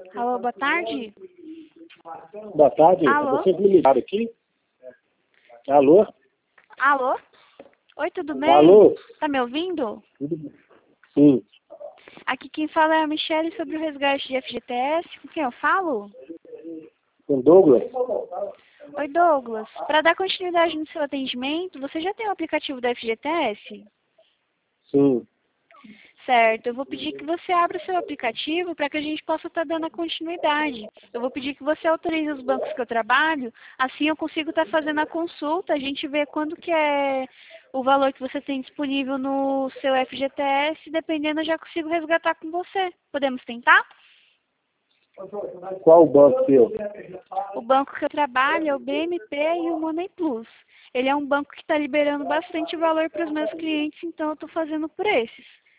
Alô, boa tarde. Boa tarde, Alô? vocês me ligaram aqui? Alô? Alô? Oi, tudo bem? Alô? Tá me ouvindo? Tudo bem? Sim, Aqui quem fala é a Michelle sobre o resgate de FGTS. Com quem eu falo? com Douglas? Oi, Douglas. Para dar continuidade no seu atendimento, você já tem o aplicativo da FGTS? Sim. Certo, eu vou pedir que você abra o seu aplicativo para que a gente possa estar dando a continuidade. Eu vou pedir que você autorize os bancos que eu trabalho, assim eu consigo estar fazendo a consulta, a gente vê quando que é o valor que você tem disponível no seu FGTS, dependendo eu já consigo resgatar com você. Podemos tentar? Qual o banco seu? O banco que eu trabalho é o BMP e o Money Plus. Ele é um banco que está liberando bastante valor para os meus clientes, então eu estou fazendo por esses.